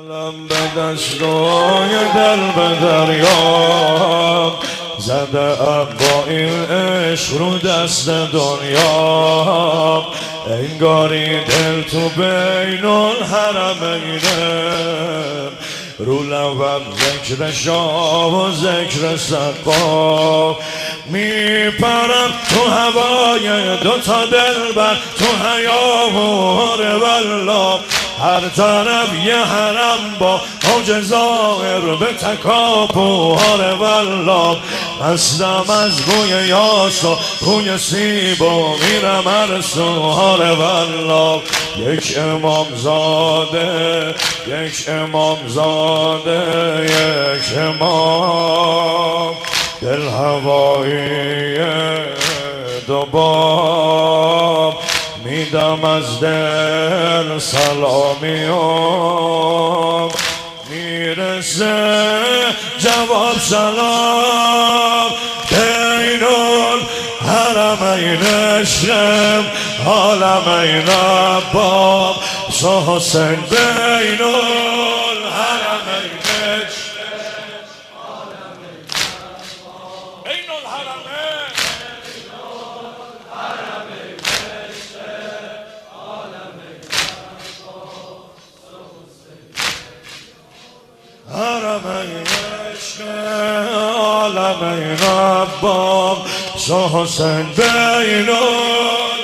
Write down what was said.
دلم به دستای دل به دریا زده ام با این عشق رو دست دنیا انگاری دل تو بین الحرمینه رو لبم ذکر شاه و ذکر سقا میپرم تو هوای دوتا دلبر تو حیاور والله هر طرف یه حرم با اوج ظاهر به تکاپوار والله مستم از بوی یاس و بوی سیب و میرم ارسوهار والله یک امام زاده یک امام زاده یک امام دل هوایی دو باب میدم از دل سلامیام میرسه جواب سلام بین الحرمین عشقم عالمین باب حسین بین الحرمین حرمین عشق عالمین باب حسین بین